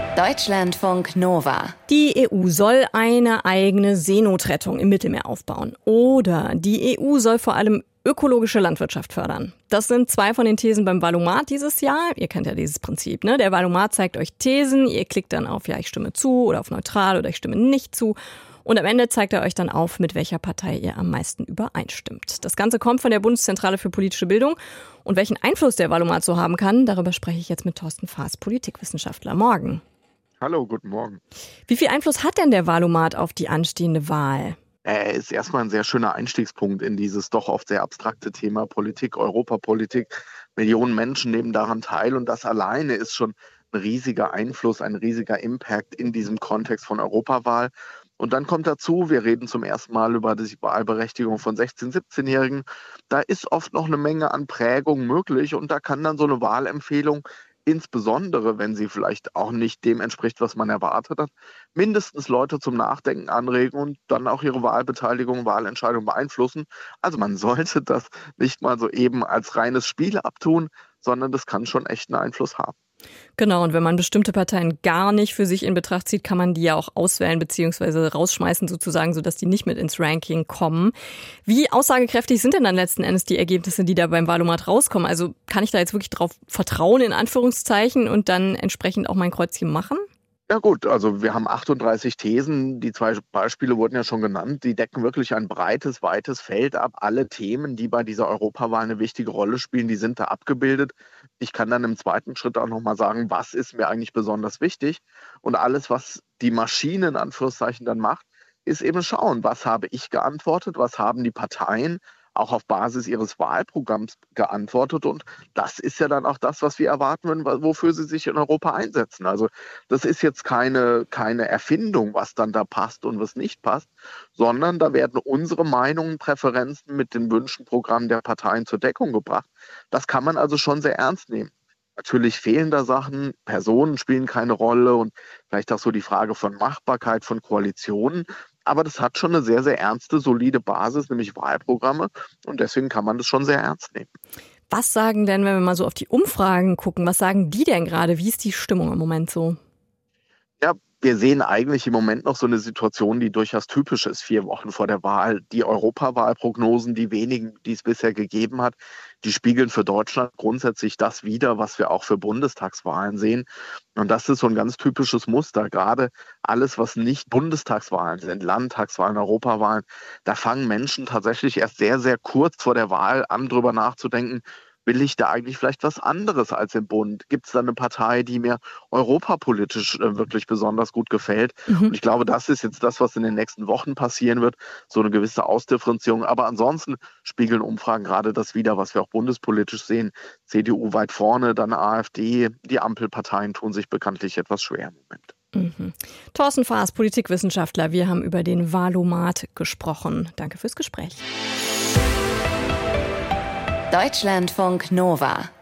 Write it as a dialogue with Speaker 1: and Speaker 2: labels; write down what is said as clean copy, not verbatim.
Speaker 1: Deutschlandfunk Nova.
Speaker 2: Die EU soll eine eigene Seenotrettung im Mittelmeer aufbauen. Oder die EU soll vor allem ökologische Landwirtschaft fördern. Das sind zwei von den Thesen beim Valomat dieses Jahr. Ihr kennt ja dieses Prinzip, ne? Der Valomat zeigt euch Thesen, ihr klickt dann auf ja, ich stimme zu oder auf neutral oder ich stimme nicht zu. Und am Ende zeigt er euch dann auf, mit welcher Partei ihr am meisten übereinstimmt. Das Ganze kommt von der Bundeszentrale für politische Bildung. Und welchen Einfluss der Valomat so haben kann, darüber spreche ich jetzt mit Thorsten Faas, Politikwissenschaftler. Morgen.
Speaker 3: Hallo, guten Morgen.
Speaker 2: Wie viel Einfluss hat denn der Valomat auf die anstehende Wahl?
Speaker 3: Er ist erstmal ein sehr schöner Einstiegspunkt in dieses doch oft sehr abstrakte Thema Politik, Europapolitik. Millionen Menschen nehmen daran teil und das alleine ist schon ein riesiger Einfluss, ein riesiger Impact in diesem Kontext von Europawahl. Und dann kommt dazu, wir reden zum ersten Mal über die Wahlberechtigung von 16-, 17-Jährigen. Da ist oft noch eine Menge an Prägung möglich und da kann dann so eine Wahlempfehlung, insbesondere wenn sie vielleicht auch nicht dem entspricht, was man erwartet hat, mindestens Leute zum Nachdenken anregen und dann auch ihre Wahlbeteiligung, Wahlentscheidung beeinflussen. Also man sollte das nicht mal so eben als reines Spiel abtun, sondern das kann schon echt einen Einfluss haben.
Speaker 2: Genau, und wenn man bestimmte Parteien gar nicht für sich in Betracht zieht, kann man die ja auch auswählen bzw. rausschmeißen sozusagen, sodass die nicht mit ins Ranking kommen. Wie aussagekräftig sind denn dann letzten Endes die Ergebnisse, die da beim Valomat rauskommen? Also kann ich da jetzt wirklich drauf vertrauen, in Anführungszeichen, und dann entsprechend auch mein Kreuzchen machen?
Speaker 3: Ja gut, also wir haben 38 Thesen, die 2 Beispiele wurden ja schon genannt, die decken wirklich ein breites, weites Feld ab. Alle Themen, die bei dieser Europawahl eine wichtige Rolle spielen, die sind da abgebildet. Ich kann dann im zweiten Schritt auch nochmal sagen, was ist mir eigentlich besonders wichtig. Und alles, was die Maschine in Anführungszeichen dann macht, ist eben schauen, was habe ich geantwortet, was haben die Parteien auch auf Basis ihres Wahlprogramms geantwortet. Und das ist ja dann auch das, was wir erwarten, wofür sie sich in Europa einsetzen. Also das ist jetzt keine Erfindung, was dann da passt und was nicht passt, sondern da werden unsere Meinungen, Präferenzen mit den Wünschen, Programmen der Parteien zur Deckung gebracht. Das kann man also schon sehr ernst nehmen. Natürlich fehlen da Sachen, Personen spielen keine Rolle und vielleicht auch so die Frage von Machbarkeit von Koalitionen. Aber das hat schon eine sehr, sehr ernste, solide Basis, nämlich Wahlprogramme. Und deswegen kann man das schon sehr ernst nehmen.
Speaker 2: Was sagen denn, wenn wir mal so auf die Umfragen gucken, was sagen die denn gerade? Wie ist die Stimmung im Moment so?
Speaker 3: Ja, wir sehen eigentlich im Moment noch so eine Situation, die durchaus typisch ist, 4 Wochen vor der Wahl. Die Europawahlprognosen, die wenigen, die es bisher gegeben hat, die spiegeln für Deutschland grundsätzlich das wider, was wir auch für Bundestagswahlen sehen. Und das ist so ein ganz typisches Muster. Gerade alles, was nicht Bundestagswahlen sind, Landtagswahlen, Europawahlen, da fangen Menschen tatsächlich erst sehr, sehr kurz vor der Wahl an, drüber nachzudenken, will ich da eigentlich vielleicht was anderes als im Bund? Gibt es da eine Partei, die mir europapolitisch wirklich besonders gut gefällt? Und ich glaube, das ist jetzt das, was in den nächsten Wochen passieren wird, so eine gewisse Ausdifferenzierung. Aber ansonsten spiegeln Umfragen gerade das wider, was wir auch bundespolitisch sehen. CDU weit vorne, dann AfD. Die Ampelparteien tun sich bekanntlich etwas schwer im Moment.
Speaker 2: Thorsten Faas, Politikwissenschaftler. Wir haben über den Valomat gesprochen. Danke fürs Gespräch.
Speaker 1: Deutschlandfunk Nova.